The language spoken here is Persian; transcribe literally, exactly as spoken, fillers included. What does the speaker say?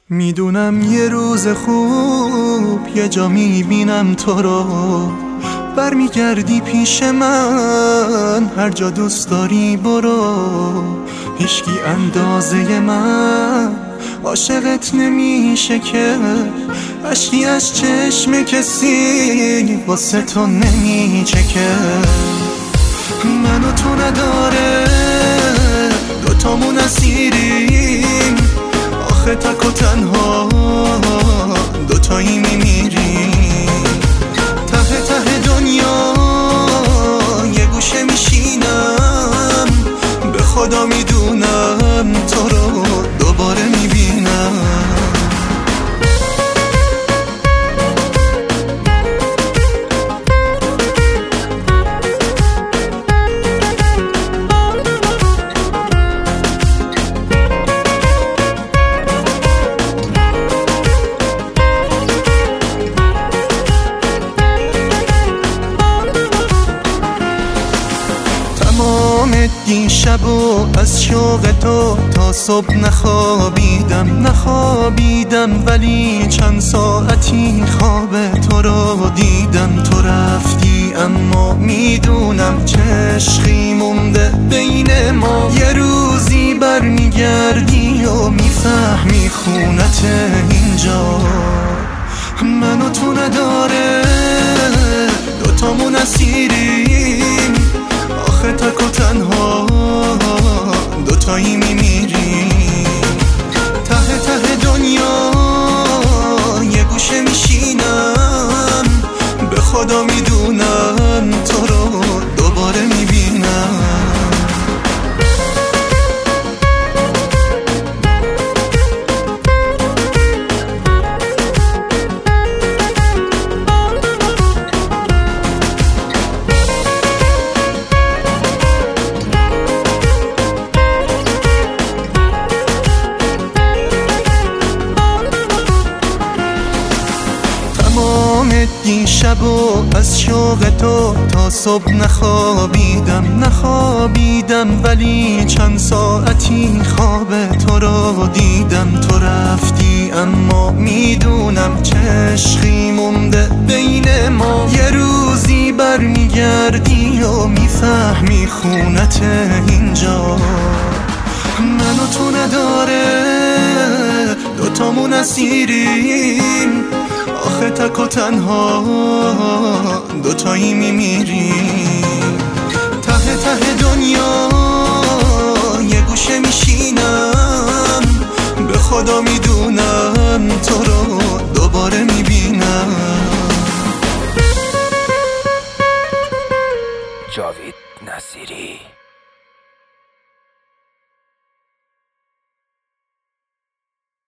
میدونم یه روز خوب یه جا میبینم تو رو، برمیگردی پیش من، هر جا دوست داری برو. هیچکی اندازه من عاشقت نمیشه که اشکی از چشم کسی واسه تو نمیچکه. من و تو نداره دوتامون اسیریم، آخه تک و تنها دوتایی میمیریم. ته ته دنیا یه گوشه میشینم، به خدا میدونم تو رو دوباره میبینم. این شب و از شوق تو تا صبح نخوابیدم نخوابیدم ولی چند ساعتی خواب تو رو دیدم. تو رفتی اما میدونم چه عشقی مونده بین ما. یه روزی برمیگردی و میفهمی خونت اینجا. من و تو نداره دوتامون اسیریم، آخه تک و تنها دوتایی میمیریم. ته ته دنیا یه گوشه میشینم، به خدا میدونم تو رو دوباره میبینم. این شب و از شوق تو تا صبح نخوابیدم نخوابیدم ولی چند ساعتی خواب تو رو دیدم. تو رفتی اما میدونم چه عشقی مونده بین ما. یه روزی برمیگردی و میفهمی خونت اینجا. من و تو نداره دوتامون اسیریم، آخه تک و تنها دوتایی میمیریم. ته ته دنیا یه گوشه میشینم، به خدا میدونم تو رو دوباره میبینم. جاوید نصیری.